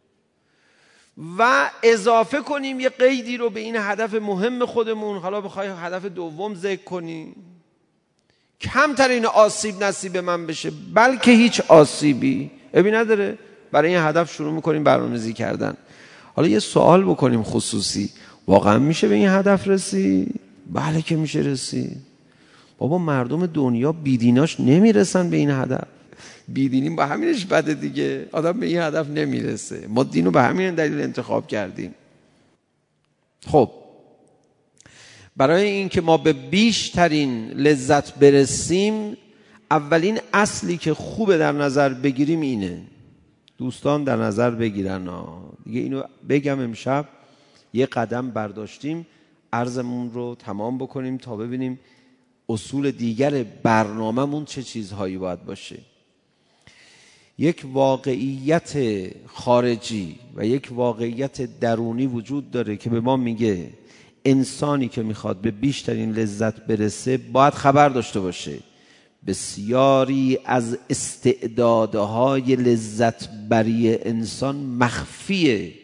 و اضافه کنیم یه قیدی رو به این هدف مهم خودمون. حالا بخوای هدف دوم ذکر کنی، کمترین آسیب نصیب من بشه، بلکه هیچ آسیبی ابی نداره. برای این هدف شروع میکنیم برنامه‌ریزی کردن. حالا یه سوال بکنیم خصوصی، واقعا میشه به این هدف رسید؟ بله که میشه رسید. بابا مردم دنیا بیدیناش نمیرسن به این هدف. بیدینیم با همینش بده دیگه، آدم به این هدف نمیرسه. ما دینو به همین دلیل انتخاب کردیم. خب برای اینکه ما به بیشترین لذت برسیم، اولین اصلی که خوبه در نظر بگیریم اینه. دوستان در نظر بگیرن دیگه، اینو بگم امشب یه قدم برداشتیم، عرضمون رو تمام بکنیم تا ببینیم اصول دیگر برنامه‌مون چه چیزهایی باید باشه. یک واقعیت خارجی و یک واقعیت درونی وجود داره که به ما میگه انسانی که میخواد به بیشترین لذت برسه باید خبر داشته باشه بسیاری از استعدادهای لذت بری انسان مخفیه،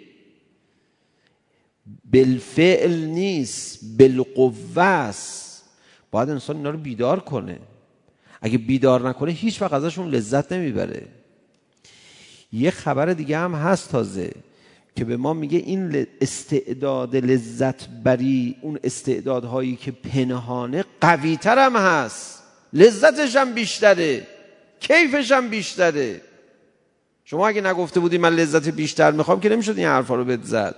بالفعل نیست، بالقوه است. باید انسان اینا رو بیدار کنه. اگه بیدار نکنه هیچ وقت ازشون لذت نمیبره. یه خبر دیگه هم هست تازه که به ما میگه این استعداد لذت بری، اون استعدادهایی که پنهانه قوی‌تر هم هست، لذتش هم بیشتره، کیفش هم بیشتره. شما اگه نگفته بودی من لذت بیشتر میخوام که نمیشد این حرفا رو بهت زد.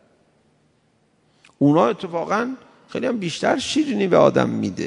اونا اتفاقا خیلی هم بیشتر شیرینی به آدم میده.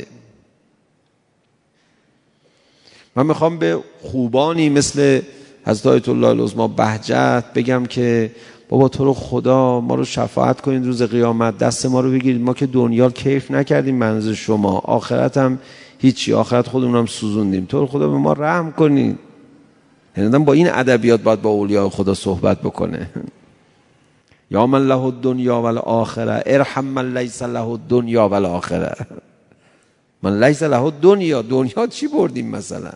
من میخوام به خوبانی مثل حضرت آیت الله العظمی بهجت بگم که بابا تو رو خدا ما رو شفاعت کنید روز قیامت، دست ما رو بگیرید. ما که دنیا کیف نکردیم منزل شما، آخرت هم هیچی، آخرت خودمون هم سوزوندیم، تو رو خدا به ما رحم کنید. یعنی با این ادبیات باید با اولیاء خدا صحبت بکنه. یا من له الدنیا والآخره ارحم من لیس له الدنیا والآخره. من لیس له الدنیا، دنیا چی بردیم مثلا؟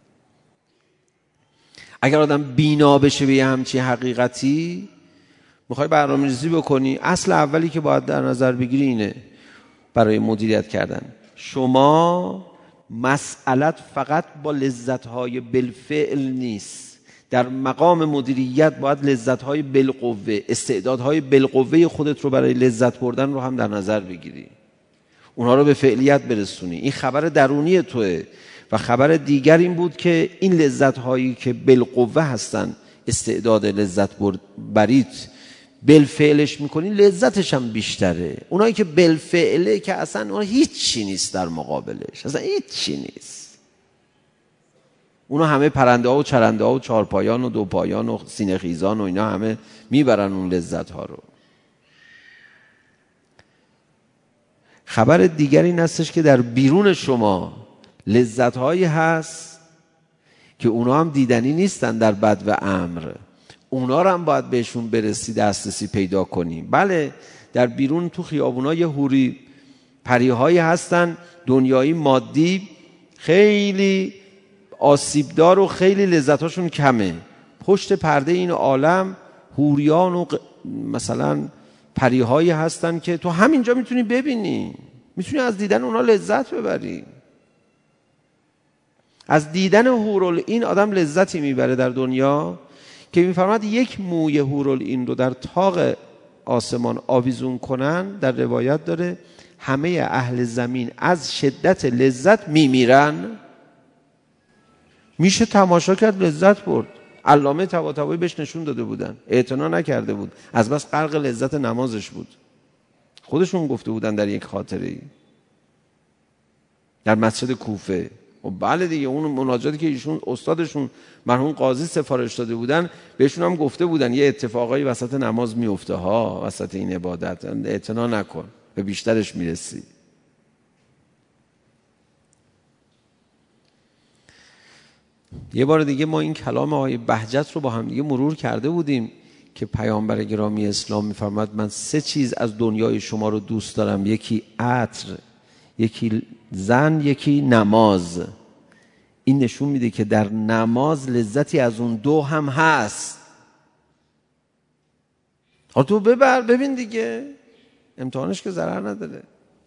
اگر آدم بینا بشه به همچی حقیقتی، میخوای برنامه‌ریزی بکنی، اصل اولی که باید در نظر بگیری اینه برای مدیریت کردن. شما مسئلت فقط با لذت‌های بالفعل نیست. در مقام مدیریت باید لذت‌های بالقوه، استعدادهای بالقوه خودت رو برای لذت بردن رو هم در نظر بگیری، اونها رو به فعلیت برسونی. این خبر درونی توئه. و خبر دیگر این بود که این لذت‌هایی که بالقوه هستن، استعداد لذت بریت بالفعلش میکنی، لذتش هم بیشتره. اونایی که بالفعله که اصلا اونها هیچی نیست در مقابلش، اصلا هیچی نیست. اونا همه پرنده ها و چرنده ها و چارپایان و دوپایان و سینه خیزان و اینا همه میبرن اون لذت ها رو. خبر دیگری این هستش که در بیرون شما لذت هایی هست که اونا هم دیدنی نیستن در بد و امر. اونا رو هم باید بهشون برسی، دسترسی پیدا کنیم. بله در بیرون تو خیابونای حوری پریهایی هستن، دنیایی مادی، خیلی آسیبدار و خیلی لذتاشون کمه. پشت پرده این عالم حوریان و مثلا پریهایی هستن که تو همینجا میتونی ببینی، میتونی از دیدن اونا لذت ببری. از دیدن حورالعین آدم لذتی میبره در دنیا که میفرماد یک موی حورالعین رو در طاق آسمان آویزون کنن، در روایت داره همه اهل زمین از شدت لذت میمیرن. میشه تماشا کرد، لذت برد. علامه طباطبایی بهش نشون داده بودن، اعتنا نکرده بود، از بس غرق لذت نمازش بود. خودشون گفته بودن در یک خاطره‌ای در مسجد کوفه. و بله دیگه اون مناجاتی که ایشون استادشون مرحوم قاضی سفارش داده بودن بهشون هم گفته بودن یه اتفاقایی وسط نماز میفته ها، وسط این عبادت اعتنا نکن، به بیشترش میرسی. یه بار دیگه ما این کلام آقای بهجت رو با هم دیگه مرور کرده بودیم که پیامبر گرامی اسلام میفرماد من 3 چیز از دنیای شما رو دوست دارم. یکی عطر، یکی زن، یکی نماز. این نشون میده که در نماز لذتی از اون دو هم هست. تو ببر ببین دیگه، امتحانش که ضرر نداره.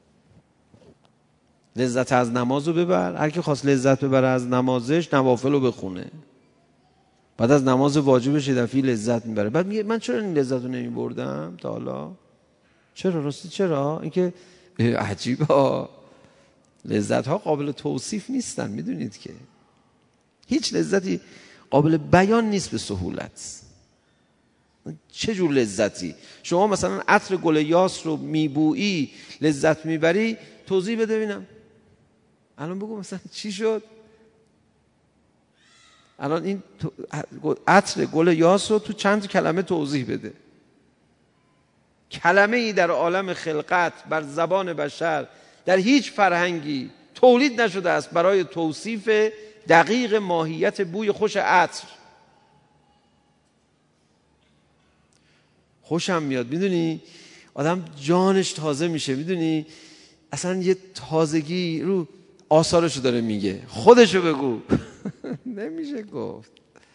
لذت از نماز رو ببر. هر کی خواست لذت ببره از نمازش، نوافل رو بخونه. بعد از نماز واجبش یه دفعه لذت میبره. بعد میگه من چرا این لذت رو نمیبردم تا حالا؟ چرا راستی چرا؟ اینکه عجیبه، لذت ها قابل توصیف نیستن. میدونید که هیچ لذتی قابل بیان نیست به سهولت. چه جور لذتی؟ شما مثلا عطر گل یاس رو میبویی لذت میبری، توضیح بده ببینم. الان بگو مثلا چی شد؟ الان این عطر گل یاس رو تو چند کلمه توضیح بده. کلمه ای در عالم خلقت بر زبان بشر در هیچ فرهنگی تولید نشده است برای توصیف دقیق ماهیت بوی خوش عطر. خوشم میاد، میدونی آدم جانش تازه میشه، میدونی اصلا یه تازگی رو آثارشو داره میگه. خودشو بگو. نمیشه گفت.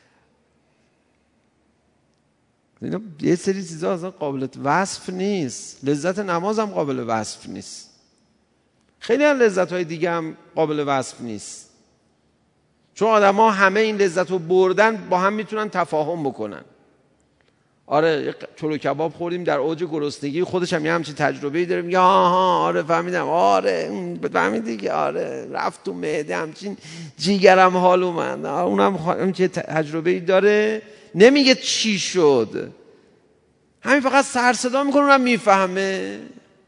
اینا یه سری چیزا اصلا قابل وصف نیست. لذت نماز هم قابل وصف نیست. خیلی از لذت‌های دیگه هم قابل وصف نیست. چون آدم‌ها همه این لذت رو بردن، با هم میتونن تفاهم بکنن. آره چلو کباب خوردیم در اوج گرسنگی، خودش هم یه همچین تجربه‌ای داره، میگه آها آره فهمیدم، آره فهمیدی که آره رفت تو معده، همچین جیگرم حال اومد. اونم همچین تجربه‌ای داره، نمیگه چی شد، همین فقط سر صدا میکنه، اونم میفهمه.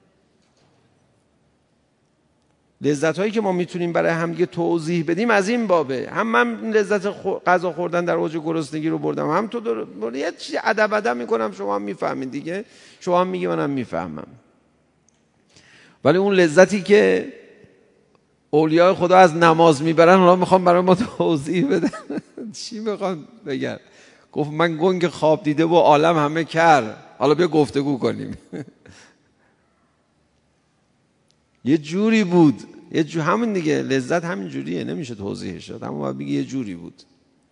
لذت‌هایی که ما میتونیم برای هم دیگه توضیح بدیم از این بابه. هم من لذت غذا خوردن در اوج گرسنگی رو بردم، هم تو یه چیزی ادب میکنم، شما هم میفهمید دیگه، شما هم میگی منم میفهمم. ولی اون لذتی که اولیاء خدا از نماز میبرن، اونا میخوام برای ما توضیح بدن. چی میخوان بگن؟ گفت من گنگ خواب دیده و عالم همه کر، حالا بیا گفتگو کنیم. یه جوری بود، همین دیگه، لذت همین جوریه، نمیشه توضیحش داد، اما باید بگی یه جوری بود.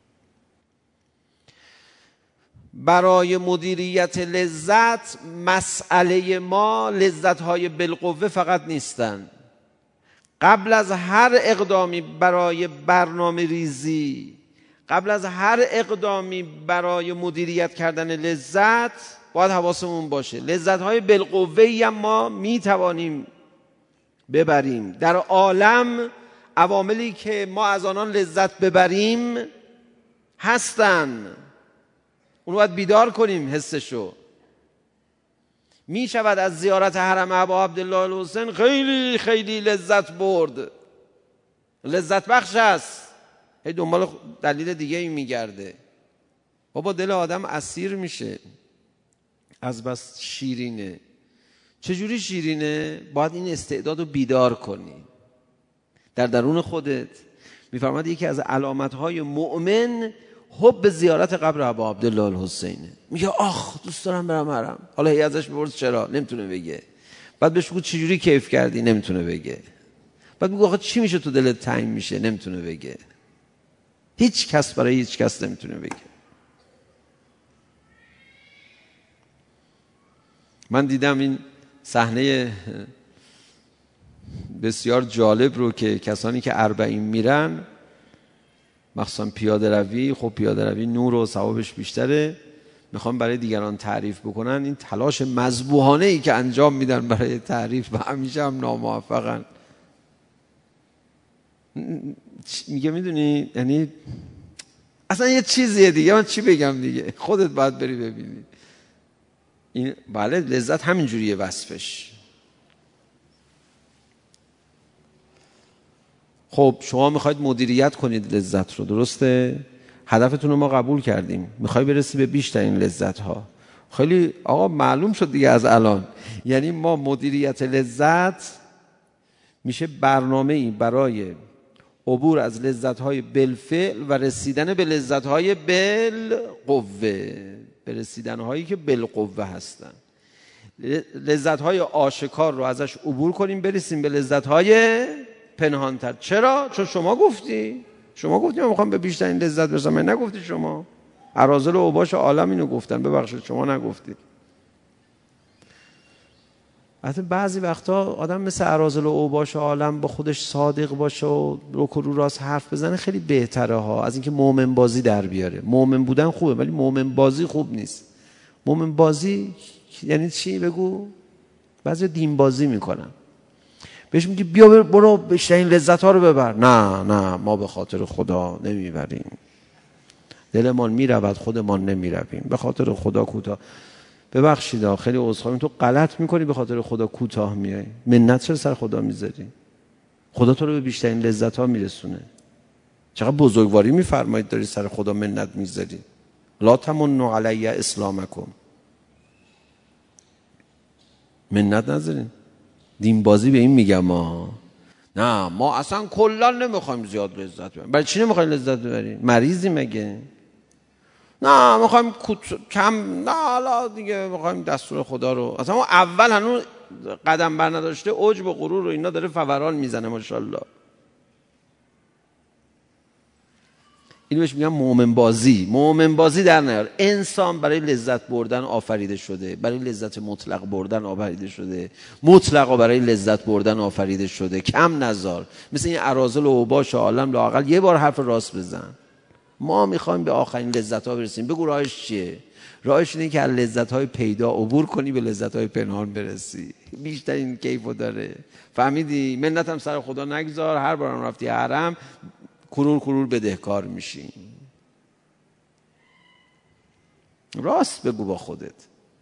برای مدیریت لذت، مسئله ما لذت‌های بالقوه فقط نیستن. قبل از هر اقدامی برای برنامه ریزی، قبل از هر اقدامی برای مدیریت کردن لذت، باید حواسمون باشه لذت‌های بالقوه‌ای هم ما میتوانیم ببریم. در عالم عواملی که ما از آنان لذت ببریم هستن، اونو باید بیدار کنیم حسشو. می شود از زیارت حرم ابا عبدالله الحسین خیلی خیلی لذت برد، لذت بخش است، هی دنبال دلیل دیگه ای میگرده. بابا دل آدم اسیر میشه از بس شیرینه. چجوری شیرینه؟ باید این استعداد رو بیدار کنی در درون خودت. میفرماد یکی از علامت‌های مؤمن حب زیارت قبر ابا عبدالله الحسینه. میگه آخ دوست دارم برم حرم. حالا هی ازش بپرس چرا، نمیتونه بگه. بعد بهش بگو چجوری کیف کردی، نمیتونه بگه. بعد بگو آخه چی میشه تو دلت تنگ میشه، نمیتونه بگه. هیچ کس برای هیچ کس نمیتونه بگه. من دیدم این صحنه بسیار جالب رو که کسانی که 40 میرن، مخصوصا پیاده روی، خب پیاده روی نور و ثوابش بیشتره، میخوام برای دیگران تعریف بکنن، این تلاش مذبوحانه ای که انجام میدن برای تعریف و همیشه هم ناموفقن. میگه میدونی یعنی اصلا یه چیزیه دیگه، من چی بگم دیگه، خودت باید بری ببینی. این بله لذت همین جوریه وصفش. خب شما میخواید مدیریت کنید لذت رو، درسته؟ هدفتون رو ما قبول کردیم، میخوای برسی به بیشترین لذت ها. خیلی آقا معلوم شد دیگه از الان، یعنی ما مدیریت لذت میشه برنامه‌ای برای عبور از لذت های بالفعل و رسیدن به لذت های بالقوه، به رسیدن هایی که بالقوه هستن. لذت‌های آشکار رو ازش عبور کنیم، برسیم به لذت‌های پنهان‌تر. چرا؟ چون شما گفتی من میخوام به بیشترین لذت برسم. من نگفتی شما؟ اراذل و اوباش عالم اینو گفتن، ببخشید شما نگفتید. حتی بعضی وقتا آدم مثل اراذل و اوباش عالم با خودش صادق باشه و رو راست حرف بزنه خیلی بهتره ها، از اینکه مومن بازی در بیاره. مومن بودن خوبه ولی مومن بازی خوب نیست. مومن بازی یعنی چی؟ بگو. بعضی دین بازی میکنن، بهش میگی بیا برو بیشترین لذت ها رو ببر. نه ما به خاطر خدا نمیبریم، دلمان میرود خودمان نمیرویم، به خاطر خدا کوتاه. ببخشید خیلی عذرخواهی، تو غلط میکنی، به خاطر خدا کوتاه میای. منت چرا سر خدا میذاری؟ خدا تو رو به بیشترین لذت ها میرسونه. چقدر بزرگواری میفرمایید داری سر خدا منت میذاری. لا تمنوا علی اسلامکم، منت نذارین. دین بازی به این میگم نه ما اصلا کلا نمیخوایم زیاد لذت ببریم. برای چی نمیخوایم لذت ببریم؟ مریضی مگه؟ نه میخوایم کم، نه حالا دیگه میخوایم دستور خدا رو. اصلا ما اول هنوز قدم بر نداشته عجب و غرور رو اینا داره فوران میزنه ماشاءالله. اینو بهش میگم مومن بازی. مومن بازی در نیار. انسان برای لذت بردن آفریده شده، برای لذت مطلق بردن آفریده شده، مطلقا برای لذت بردن آفریده شده. کم نذار. مثل این اراذل و اوباش عالم لااقل یه بار حرف راست بزن. ما میخوایم به آخرین لذت ها برسیم. بگو راهش چیه؟ راهش اینه که از لذت های پیدا عبور کنی به لذت های پنهان برسی. بیشترین کیفو داره. فهمیدی؟ منت هم سر خدا نگذار. هر بارم رفتی حرم کرور بدهکار میشی. راست بگو با خودت.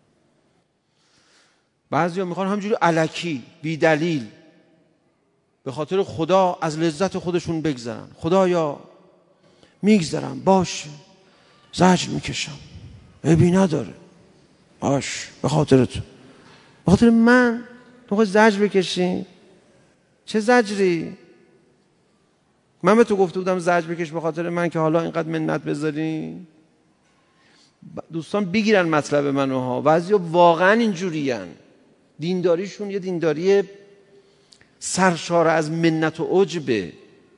بعضیا میخوان همجوری الکی بی دلیل به خاطر خدا از لذت خودشون بگذرن. خدایا میگذرم، باشه، زجر میکشم، عیبی نداره، باش، به خاطر تو، به خاطر من تو خواهی زجر بکشی؟ چه زجری؟ من به تو گفته بودم زجر بکش به خاطر من که حالا اینقدر منت بذاری؟ دوستان بگیرن مطلب منو ها. بعضیا واقعا اینجورین، دینداریشون یه دینداری سرشار از منت و عجبه.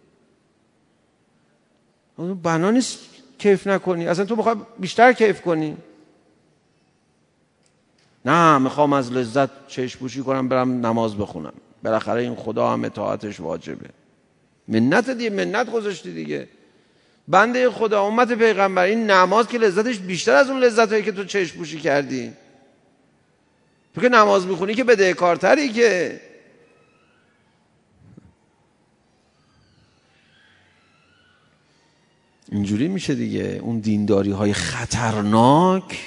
بنا نیست کیف نکنی، اصلا تو میخوای بیشتر کیف کنی. نه میخوام از لذت چشم پوشی کنم برم نماز بخونم، بالاخره این خدا هم اطاعتش واجبه. منت دیگه، منت گذاشتی دیگه. بنده خدا، امت پیغمبر، این نماز که لذتش بیشتر از اون لذتایی که تو چشم پوشی کردی. تو که نماز میخونی که بدهکارتری که. اینجوری میشه دیگه. اون دینداری های خطرناک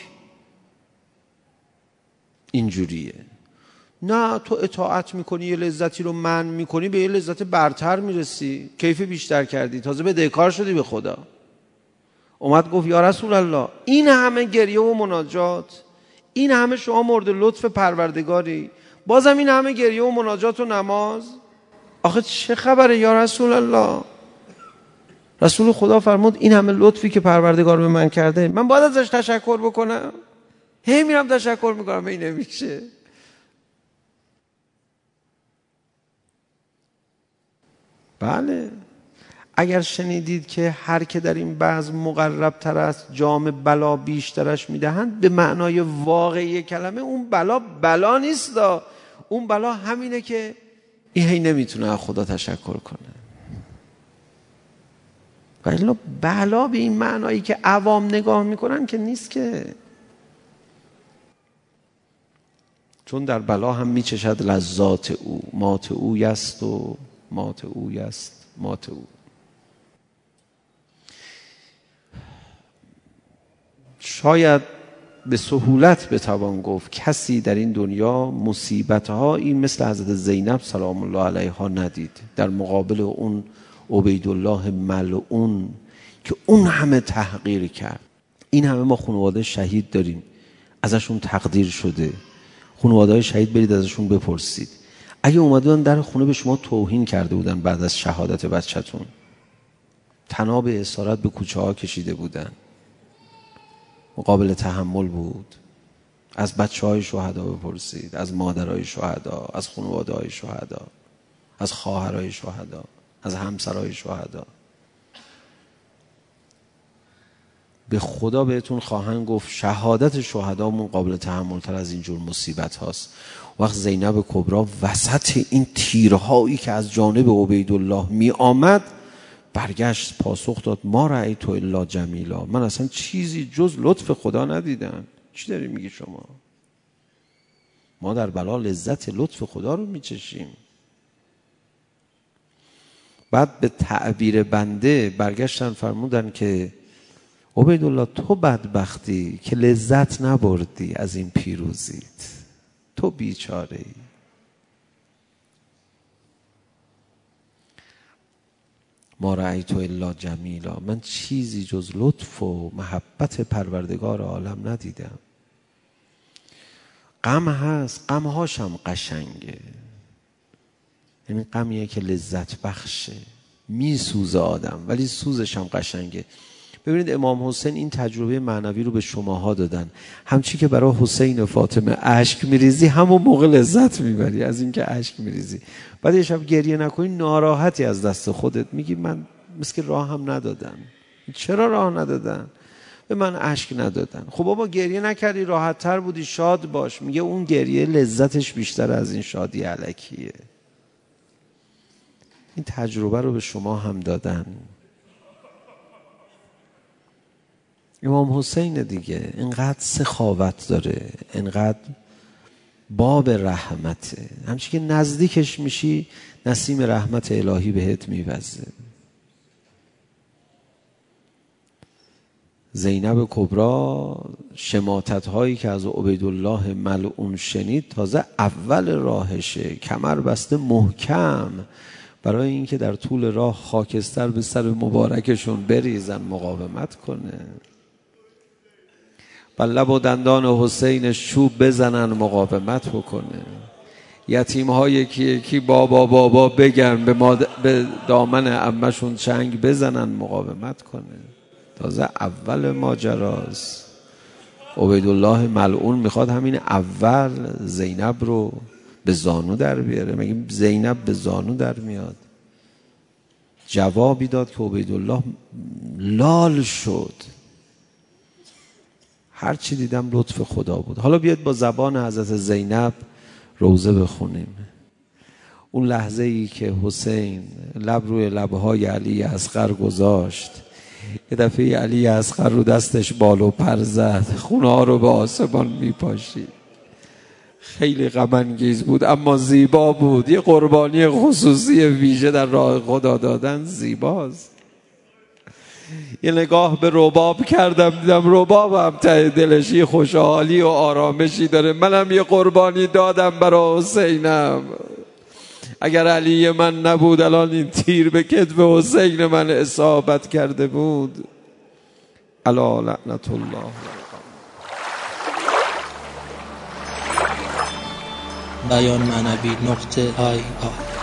اینجوریه. نه تو اطاعت میکنی، یه لذتی رو منع میکنی، به یه لذت برتر میرسی، کیف بیشتر کردی، تازه بدهکار شدی به خدا. اومد گفت یا رسول الله، این همه گریه و مناجات، این همه شما مورد لطف پروردگاری، بازم این همه گریه و مناجات و نماز، آخه چه خبره یا رسول الله؟ رسول خدا فرمود این همه لطفی که پروردگار به من کرده من باید ازش تشکر بکنم؟ هی میرم تشکر میکنم، این نمیشه. بله، اگر شنیدید که هر که در این بزم مقرب تر است جام بلا بیشترش میدهند، به معنای واقعی کلمه اون بلا نیست. اون بلا همینه که این هی نمیتونه از خدا تشکر کنه. ولی بلا به این معنایی که عوام نگاه میکنن که نیست که. چون در بلا هم میچشد لذات او، مات او یست و مات او یست مات او. شاید به سهولت بتوان گفت کسی در این دنیا مصیبت‌هایی مثل حضرت زینب سلام الله علیها ندید در مقابل اون عبیدالله ملعون که اون همه تحقیر کرد. این همه ما خانواده شهید داریم، ازشون تقدیر شده. خانواده های شهید برید ازشون بپرسید. اگه اومدن در خونه به شما توهین کرده بودن بعد از شهادت بچه‌تون، طناب اسارت به کوچه ها کشیده بودن، قابل تحمل بود؟ از بچه‌های شهدا بپرسید، از مادرای شهدا، از خانواده‌های شهدا، از خواهرای شهدا، از همسرای شهدا. به خدا بهتون خواهند گفت شهادت شهدامون قابل تحمل تر از اینجور مصیبت هاست. وقت زینب کبرا وسط این تیرهایی که از جانب عبیدالله می آمد برگشت پاسخ داد ما رأیت الا جمیلا، من اصلا چیزی جز لطف خدا ندیدم. چی داری میگی شما؟ ما در بلا لذت لطف خدا رو میچشیم. بعد به تعبیر بنده برگشتن فرمودن که عبیدالله تو بدبختی که لذت نبردی از این پیروزیت، تو بیچاره ای. ما رأیت الا جمیلا، من چیزی جز لطف و محبت پروردگار عالم ندیدم. غم هست، غمهاشم قشنگه، یعنی غمیه که لذت بخشه، میسوزه آدم ولی سوزش هم قشنگه. ببینید امام حسین این تجربه معنوی رو به شماها دادن. همچی که برای حسین و فاطمه اشک میریزی همون موقع لذت میبری از این که اشک میریزی. بعد یه شب گریه نکنی ناراحتی از دست خودت، میگی من مثل که راه هم ندادن. چرا راه ندادن؟ به من اشک ندادن. خب بابا گریه نکردی راحت تر بودی، شاد باش. میگه اون گریه لذتش بیشتر از این شادی الکیه. این تجربه رو به شما هم دادن. امام حسین دیگه اینقدر سخاوت داره، اینقدر باب رحمته، همچنین که نزدیکش میشی نسیم رحمت الهی بهت میوزه. زینب کبرا شماتت هایی که از عبیدالله ملعون شنید تازه اول راهشه، کمر بسته محکم برای اینکه در طول راه خاکستر به سر مبارکشون بریزن، مقاومت کنه. و لب و دندان حسین چوب بزنن، مقاومت بکنه. یتیم ها یکی یکی بابا بابا بگن، به دامن عمشون چنگ بزنن، مقاومت کنه. تازه اول ماجراست. عبیدالله ملعون میخواد همین اول زینب رو به زانو در بیاره. مگه زینب به زانو در میاد؟ جوابی داد که عبیدالله لال شد. هر چی دیدم لطف خدا بود. حالا بیاید با زبان حضرت زینب روزه بخونیم. اون لحظه ای که حسین لب روی لبهای علی اصغر گذاشت، یه دفعه علی اصغر رو دستش بال و پر زد، خونه ها رو به آسمان میپاشید. خیلی غم انگیز بود اما زیبا بود. یه قربانی خصوصی ویژه در راه خدا دادن زیباست. یه نگاه به رباب کردم، دیدم رباب هم ته دلش یه خوشحالی و آرامشی داره. منم یه قربانی دادم برای حسینم. اگر علی من نبود الان این تیر به کتف حسین من اصابت کرده بود. الا لعنت الله. بیان معنوی .ir